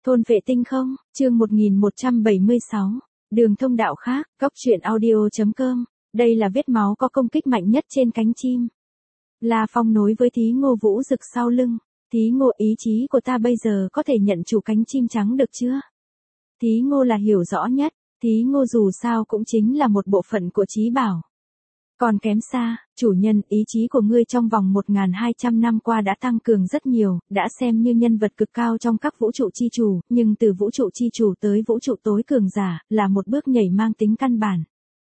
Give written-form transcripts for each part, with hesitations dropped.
Thôn vệ tinh không, chương 1176. Đường thông đạo khác, góc truyện audio.com. Đây là vết máu có công kích mạnh nhất trên cánh chim. La Phong nối với Thí Ngô Vũ Dực sau lưng. Thí Ngô, ý chí của ta bây giờ có thể nhận chủ cánh chim trắng được chưa? Thí Ngô là hiểu rõ nhất. Thí Ngô dù sao cũng chính là một bộ phận của Chí Bảo. Còn kém xa, chủ nhân, ý chí của ngươi trong vòng 1.200 năm qua đã tăng cường rất nhiều, đã xem như nhân vật cực cao trong các vũ trụ chi chủ, nhưng từ vũ trụ chi chủ tới vũ trụ tối cường giả, là một bước nhảy mang tính căn bản.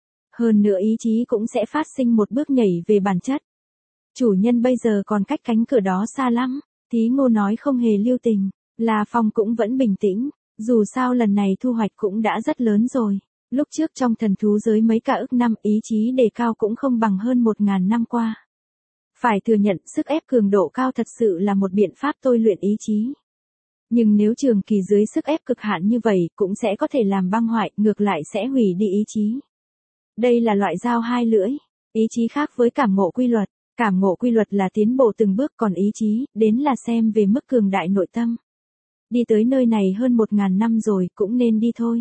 Hơn nữa ý chí cũng sẽ phát sinh một bước nhảy về bản chất. Chủ nhân bây giờ còn cách cánh cửa đó xa lắm, Thí Ngô nói không hề lưu tình, La Phong cũng vẫn bình tĩnh, dù sao lần này thu hoạch cũng đã rất lớn rồi. Lúc trước trong thần thú giới mấy cả ức năm ý chí đề cao cũng không bằng hơn 1.000 năm qua. Phải thừa nhận sức ép cường độ cao thật sự là một biện pháp tôi luyện ý chí. Nhưng nếu trường kỳ dưới sức ép cực hạn như vậy cũng sẽ có thể làm băng hoại, ngược lại sẽ hủy đi ý chí. Đây là loại dao hai lưỡi. Ý chí khác với cảm ngộ quy luật. Cảm ngộ quy luật là tiến bộ từng bước, còn ý chí, đến là xem về mức cường đại nội tâm. Đi tới nơi này hơn 1.000 năm rồi, cũng nên đi thôi.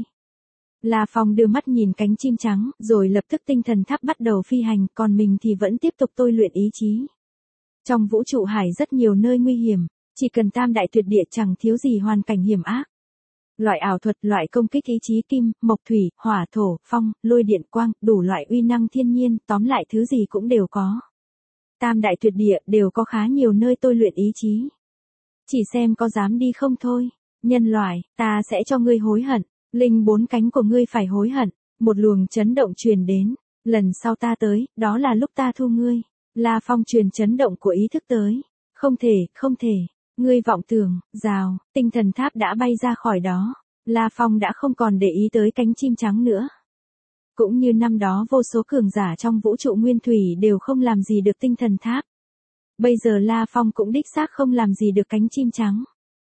La Phong đưa mắt nhìn cánh chim trắng, rồi lập tức tinh thần tháp bắt đầu phi hành, còn mình thì vẫn tiếp tục tôi luyện ý chí. Trong vũ trụ hải rất nhiều nơi nguy hiểm, chỉ cần tam đại tuyệt địa chẳng thiếu gì hoàn cảnh hiểm ác. Loại ảo thuật, loại công kích ý chí kim, mộc thủy, hỏa thổ, phong, lôi điện quang, đủ loại uy năng thiên nhiên, tóm lại thứ gì cũng đều có. Tam đại tuyệt địa đều có khá nhiều nơi tôi luyện ý chí. Chỉ xem có dám đi không thôi. Nhân loại, ta sẽ cho ngươi hối hận. Linh bốn cánh của ngươi phải hối hận. Một luồng chấn động truyền đến. Lần sau ta tới, đó là lúc ta thu ngươi. La Phong truyền chấn động của ý thức tới. Không thể, không thể. Ngươi vọng tưởng, rào, tinh thần tháp đã bay ra khỏi đó. La Phong đã không còn để ý tới cánh chim trắng nữa. Cũng như năm đó vô số cường giả trong vũ trụ nguyên thủy đều không làm gì được tinh thần tháp. Bây giờ La Phong cũng đích xác không làm gì được cánh chim trắng.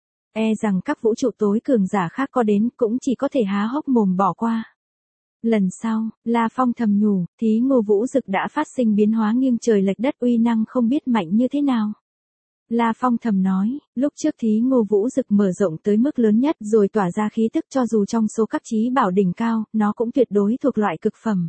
E rằng các vũ trụ tối cường giả khác có đến cũng chỉ có thể há hốc mồm bỏ qua. Lần sau, La Phong thầm nhủ, Thí Ngô Vũ Dực đã phát sinh biến hóa nghiêng trời lệch đất, uy năng không biết mạnh như thế nào. La Phong thầm nói, lúc trước Thí Ngô Vũ Dực mở rộng tới mức lớn nhất rồi tỏa ra khí tức, cho dù trong số các chí bảo đỉnh cao, nó cũng tuyệt đối thuộc loại cực phẩm.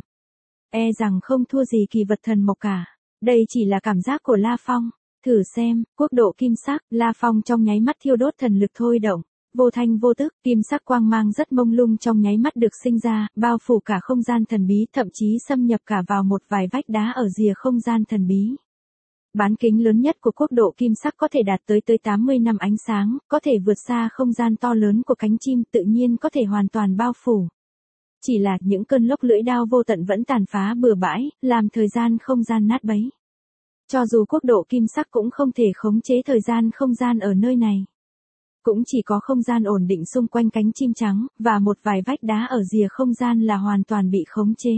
E rằng không thua gì kỳ vật thần mộc cả. Đây chỉ là cảm giác của La Phong. Thử xem, quốc độ kim sắc, La Phong trong nháy mắt thiêu đốt thần lực thôi động. Vô thanh vô tức, kim sắc quang mang rất mông lung trong nháy mắt được sinh ra, bao phủ cả không gian thần bí, thậm chí xâm nhập cả vào một vài vách đá ở rìa không gian thần bí. Bán kính lớn nhất của quốc độ kim sắc có thể đạt tới 80 năm ánh sáng, có thể vượt xa không gian to lớn của cánh chim, tự nhiên có thể hoàn toàn bao phủ. Chỉ là những cơn lốc lưỡi đao vô tận vẫn tàn phá bừa bãi, làm thời gian không gian nát bấy. Cho dù quốc độ kim sắc cũng không thể khống chế thời gian không gian ở nơi này. Cũng chỉ có không gian ổn định xung quanh cánh chim trắng, và một vài vách đá ở rìa không gian là hoàn toàn bị khống chế.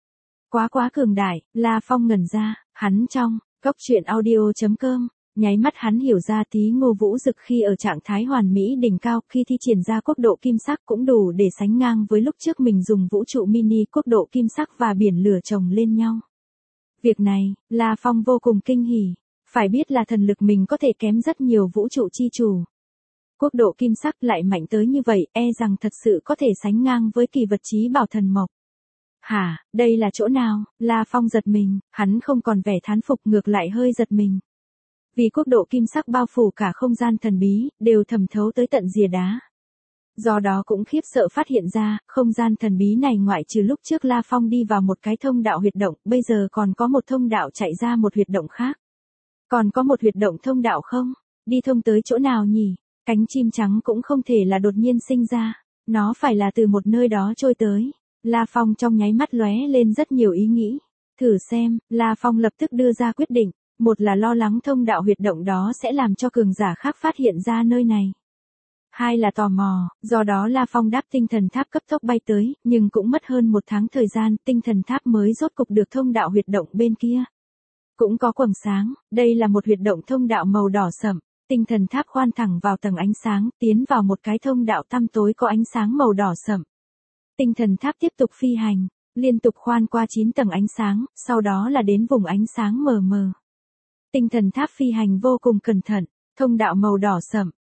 Quá cường đại, La Phong ngẩn ra, hắn trong góc truyện audio.com, nháy mắt hắn hiểu ra Thí Ngô Vũ Dực khi ở trạng thái hoàn mỹ đỉnh cao, khi thi triển ra quốc độ kim sắc cũng đủ để sánh ngang với lúc trước mình dùng vũ trụ mini quốc độ kim sắc và biển lửa chồng lên nhau. Việc này, La Phong vô cùng kinh hỉ, phải biết là thần lực mình có thể kém rất nhiều vũ trụ chi chủ. Quốc độ kim sắc lại mạnh tới như vậy, e rằng thật sự có thể sánh ngang với kỳ vật chí bảo thần mộc. Hả, đây là chỗ nào? La Phong giật mình, hắn không còn vẻ thán phục, ngược lại hơi giật mình. Vì quốc độ kim sắc bao phủ cả không gian thần bí, đều thẩm thấu tới tận rìa đá. Do đó cũng khiếp sợ phát hiện ra, không gian thần bí này ngoại trừ lúc trước La Phong đi vào một cái thông đạo huyệt động, bây giờ còn có một thông đạo chạy ra một huyệt động khác. Còn có một huyệt động thông đạo không? Đi thông tới chỗ nào nhỉ? Cánh chim trắng cũng không thể là đột nhiên sinh ra, nó phải là từ một nơi đó trôi tới. La Phong trong nháy mắt lóe lên rất nhiều ý nghĩ. Thử xem, La Phong lập tức đưa ra quyết định, một là lo lắng thông đạo huyệt động đó sẽ làm cho cường giả khác phát hiện ra nơi này. Hai là tò mò, do đó La Phong đáp tinh thần tháp cấp tốc bay tới, nhưng cũng mất hơn 1 tháng thời gian, tinh thần tháp mới rốt cục được thông đạo huyệt động bên kia. Cũng có quầng sáng, đây là một huyệt động thông đạo màu đỏ sẫm, tinh thần tháp khoan thẳng vào tầng ánh sáng, tiến vào một cái thông đạo tăm tối có ánh sáng màu đỏ sẫm. Tinh thần tháp tiếp tục phi hành, liên tục khoan qua 9 tầng ánh sáng, sau đó là đến vùng ánh sáng mờ mờ. Tinh thần tháp phi hành vô cùng cẩn thận, thông đạo màu đỏ sẫm,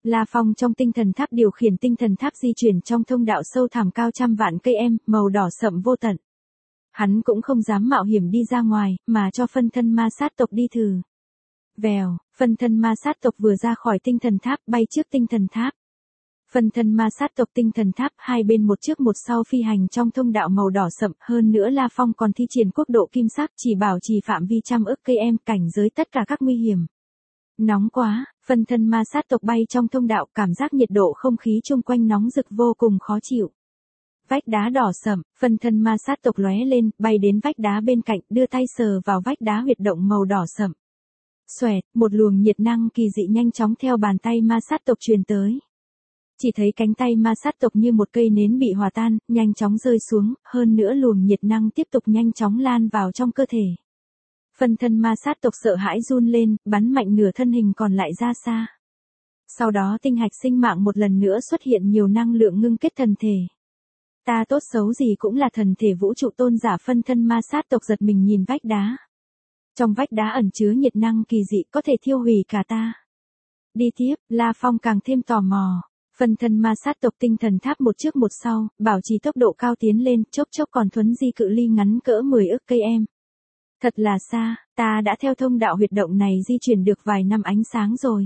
La Phong trong tinh thần tháp điều khiển tinh thần tháp di chuyển trong thông đạo sâu thẳm cao trăm vạn cây em, màu đỏ sậm vô tận. Hắn cũng không dám mạo hiểm đi ra ngoài, mà cho phân thân ma sát tộc đi thử. Vèo, phân thân ma sát tộc vừa ra khỏi tinh thần tháp bay trước tinh thần tháp. Phân thân ma sát tộc tinh thần tháp hai bên một trước một sau phi hành trong thông đạo màu đỏ sậm, hơn nữa La Phong còn thi triển quốc độ kim sắc chỉ bảo trì phạm vi trăm ức cây em, cảnh giới tất cả các nguy hiểm. Nóng quá, phân thân ma sát tộc bay trong thông đạo, cảm giác nhiệt độ không khí chung quanh nóng rực vô cùng khó chịu. Vách đá đỏ sậm, phân thân ma sát tộc lóe lên, bay đến vách đá bên cạnh, đưa tay sờ vào vách đá huyệt động màu đỏ sậm. Xoẹt, một luồng nhiệt năng kỳ dị nhanh chóng theo bàn tay ma sát tộc truyền tới. Chỉ thấy cánh tay ma sát tộc như một cây nến bị hòa tan, nhanh chóng rơi xuống, hơn nữa luồng nhiệt năng tiếp tục nhanh chóng lan vào trong cơ thể. Phân thân ma sát tộc sợ hãi run lên, bắn mạnh nửa thân hình còn lại ra xa. Sau đó tinh hạch sinh mạng một lần nữa xuất hiện nhiều năng lượng ngưng kết thần thể. Ta tốt xấu gì cũng là thần thể vũ trụ tôn giả. Phân thân ma sát tộc giật mình nhìn vách đá. Trong vách đá ẩn chứa nhiệt năng kỳ dị có thể thiêu hủy cả ta. Đi tiếp, La Phong càng thêm tò mò. Phân thân ma sát tộc tinh thần tháp một trước một sau, bảo trì tốc độ cao tiến lên, chốc chốc còn thuấn di cự ly ngắn cỡ 10 ức cây em. Thật là xa, ta đã theo thông đạo huyệt động này di chuyển được vài năm ánh sáng rồi.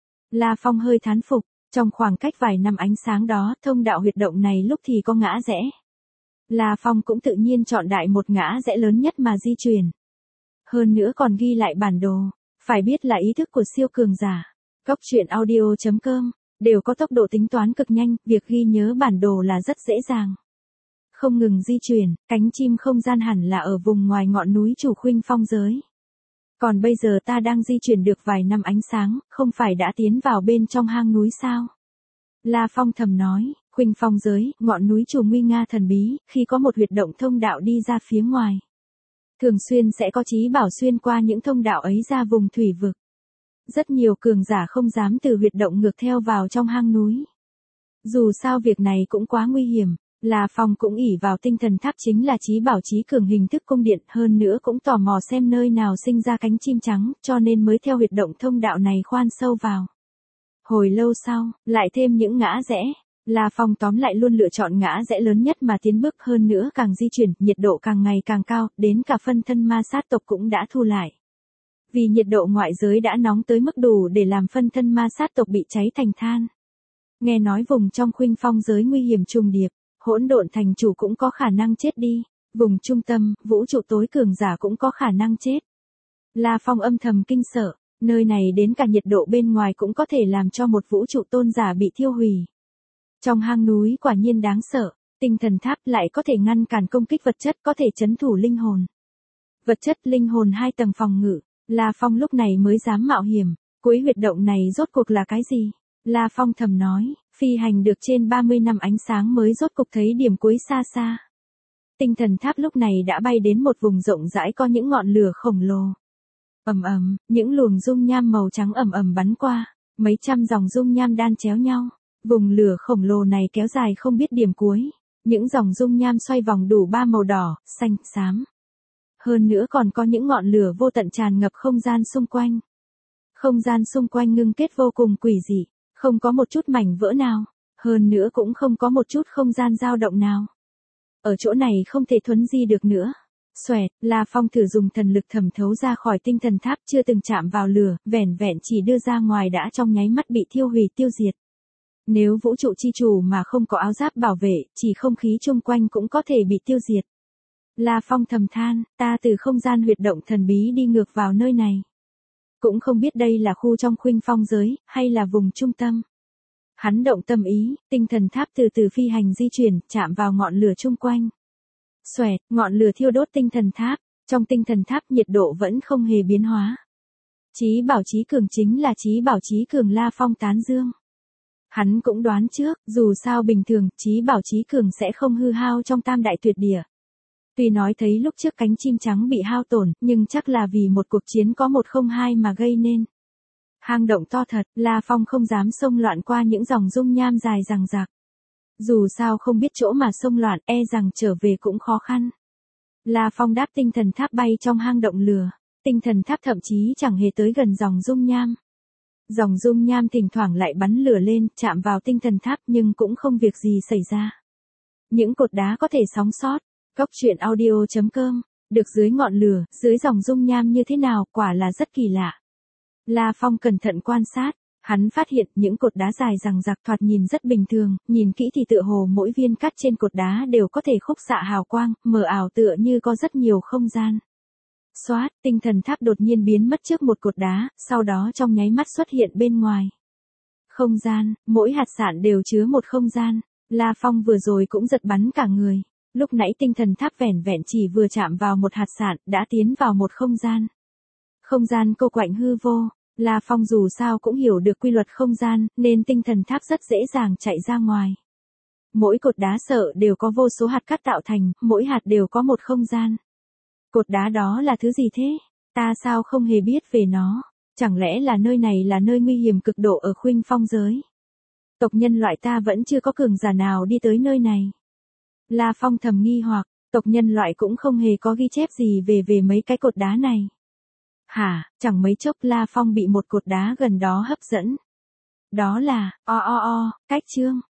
La Phong hơi thán phục, trong khoảng cách vài năm ánh sáng đó, thông đạo huyệt động này lúc thì có ngã rẽ. La Phong cũng tự nhiên chọn đại một ngã rẽ lớn nhất mà di chuyển. Hơn nữa còn ghi lại bản đồ, phải biết là ý thức của siêu cường giả. Góc truyện audio.com đều có tốc độ tính toán cực nhanh, việc ghi nhớ bản đồ là rất dễ dàng. Không ngừng di chuyển, cánh chim không gian hẳn là ở vùng ngoài ngọn núi Chủ Khuynh Phong giới. Còn bây giờ ta đang di chuyển được vài năm ánh sáng, không phải đã tiến vào bên trong hang núi sao? La Phong thầm nói, Khuynh Phong giới, ngọn núi Chủ nguy nga thần bí, khi có một huyệt động thông đạo đi ra phía ngoài. Thường xuyên sẽ có chí bảo xuyên qua những thông đạo ấy ra vùng thủy vực. Rất nhiều cường giả không dám từ huyệt động ngược theo vào trong hang núi. Dù sao việc này cũng quá nguy hiểm, La Phong cũng ỷ vào tinh thần tháp chính là chí bảo chí cường hình thức cung điện, hơn nữa cũng tò mò xem nơi nào sinh ra cánh chim trắng, cho nên mới theo huyệt động thông đạo này khoan sâu vào. Hồi lâu sau, lại thêm những ngã rẽ, La Phong tóm lại luôn lựa chọn ngã rẽ lớn nhất mà tiến bước, hơn nữa càng di chuyển, nhiệt độ càng ngày càng cao, đến cả phân thân ma sát tộc cũng đã thu lại. Vì nhiệt độ ngoại giới đã nóng tới mức đủ để làm phân thân ma sát tộc bị cháy thành than. Nghe nói vùng trong Khuynh Phong giới nguy hiểm trùng điệp, hỗn độn thành chủ cũng có khả năng chết đi, vùng trung tâm, vũ trụ tối cường giả cũng có khả năng chết. La Phong âm thầm kinh sợ, nơi này đến cả nhiệt độ bên ngoài cũng có thể làm cho một vũ trụ tôn giả bị thiêu hủy. Trong hang núi quả nhiên đáng sợ, tinh thần tháp lại có thể ngăn cản công kích vật chất, có thể trấn thủ linh hồn. Vật chất linh hồn 2 tầng phòng ngự, La Phong lúc này mới dám mạo hiểm, cuối huyệt động này rốt cuộc là cái gì? La Phong thầm nói, phi hành được trên 30 năm ánh sáng mới rốt cục thấy điểm cuối xa xa. Tinh thần tháp lúc này đã bay đến một vùng rộng rãi có những ngọn lửa khổng lồ. Ầm ầm, những luồng dung nham màu trắng ầm ầm bắn qua, mấy trăm dòng dung nham đan chéo nhau. Vùng lửa khổng lồ này kéo dài không biết điểm cuối, những dòng dung nham xoay vòng đủ 3 màu đỏ, xanh, xám. Hơn nữa còn có những ngọn lửa vô tận tràn ngập không gian xung quanh. Không gian xung quanh ngưng kết vô cùng quỷ dị, không có một chút mảnh vỡ nào, hơn nữa cũng không có một chút không gian dao động nào. Ở chỗ này không thể thuấn di được nữa. Xoẹt, La Phong thử dùng thần lực thẩm thấu ra khỏi tinh thần tháp, chưa từng chạm vào lửa, vẻn vẹn chỉ đưa ra ngoài đã trong nháy mắt bị thiêu hủy tiêu diệt. Nếu vũ trụ chi chủ mà không có áo giáp bảo vệ, chỉ không khí chung quanh cũng có thể bị tiêu diệt. La Phong thầm than, ta từ không gian huyệt động thần bí đi ngược vào nơi này. Cũng không biết đây là khu trong Khuynh Phong giới, hay là vùng trung tâm. Hắn động tâm ý, tinh thần tháp từ từ phi hành di chuyển, chạm vào ngọn lửa chung quanh. Xoẹt, ngọn lửa thiêu đốt tinh thần tháp, trong tinh thần tháp nhiệt độ vẫn không hề biến hóa. Chí bảo chí cường chính là chí bảo chí cường. La Phong tán dương. Hắn cũng đoán trước, dù sao bình thường, chí bảo chí cường sẽ không hư hao trong tam đại tuyệt địa. Tuy nói thấy lúc trước cánh chim trắng bị hao tổn, nhưng chắc là vì một cuộc chiến có 102 mà gây nên. Hang động to thật, La Phong không dám xông loạn qua những dòng dung nham dài dằng dặc. Dù sao không biết chỗ mà xông loạn, e rằng trở về cũng khó khăn. La Phong đáp tinh thần tháp bay trong hang động lửa, tinh thần tháp thậm chí chẳng hề tới gần dòng dung nham. Dòng dung nham thỉnh thoảng lại bắn lửa lên, chạm vào tinh thần tháp nhưng cũng không việc gì xảy ra. Những cột đá có thể sống sót. Góc truyện audio.com, được dưới ngọn lửa, dưới dòng dung nham như thế nào, quả là rất kỳ lạ. La Phong cẩn thận quan sát, hắn phát hiện những cột đá dài rằng rạc thoạt nhìn rất bình thường, nhìn kỹ thì tựa hồ mỗi viên cát trên cột đá đều có thể khúc xạ hào quang, mờ ảo tựa như có rất nhiều không gian. Xoát, tinh thần tháp đột nhiên biến mất trước một cột đá, sau đó trong nháy mắt xuất hiện bên ngoài. Không gian, mỗi hạt sạn đều chứa một không gian. La Phong vừa rồi cũng giật bắn cả người. Lúc nãy tinh thần tháp vẻn vẹn chỉ vừa chạm vào một hạt sạn, đã tiến vào một không gian. Không gian cô quạnh hư vô. La Phong dù sao cũng hiểu được quy luật không gian, nên tinh thần tháp rất dễ dàng chạy ra ngoài. Mỗi cột đá sợ đều có vô số hạt cát tạo thành, mỗi hạt đều có một không gian. Cột đá đó là thứ gì thế? Ta sao không hề biết về nó? Chẳng lẽ là nơi này là nơi nguy hiểm cực độ ở Khuynh Phong giới? Tộc nhân loại ta vẫn chưa có cường giả nào đi tới nơi này. La Phong thầm nghi hoặc, tộc nhân loại cũng không hề có ghi chép gì về mấy cái cột đá này. Hả, chẳng mấy chốc La Phong bị một cột đá gần đó hấp dẫn. Đó là, cách chương.